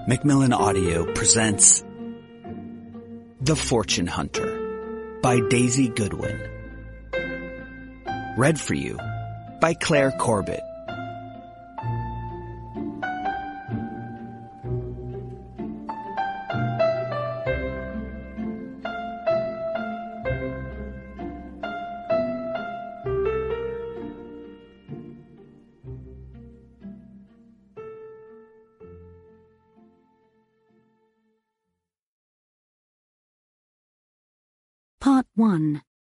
Macmillan Audio presents The Fortune Hunter by Daisy Goodwin. Read for you by Claire Corbett. Part 1.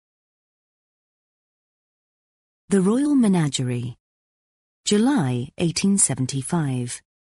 The Royal Menagerie, July 1875.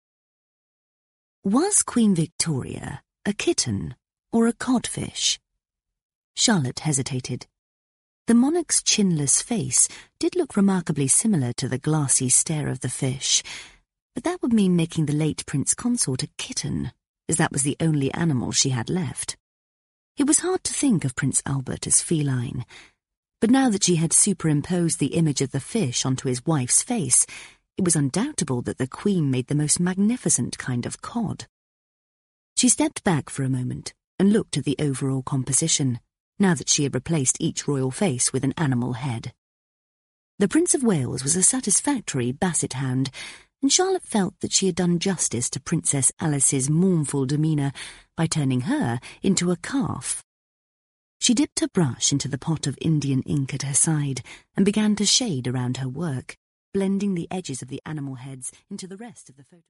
Was Queen Victoria a kitten or a codfish? Charlotte hesitated. The monarch's chinless face did look remarkably similar to the glassy stare of the fish, but that would mean making the late Prince Consort a kitten, as that was the only animal she had left. It was hard to think of Prince Albert as feline, but now that she had superimposed the image of the fish onto his wife's face, it was undoubtable that the Queen made the most magnificent kind of cod. She stepped back for a moment and looked at the overall composition, now that she had replaced each royal face with an animal head. The Prince of Wales was a satisfactory basset hound, and Charlotte felt that she had done justice to Princess Alice's mournful demeanour by turning her into a calf. She dipped her brush into the pot of Indian ink at her side and began to shade around her work, blending the edges of the animal heads into the rest of the photo.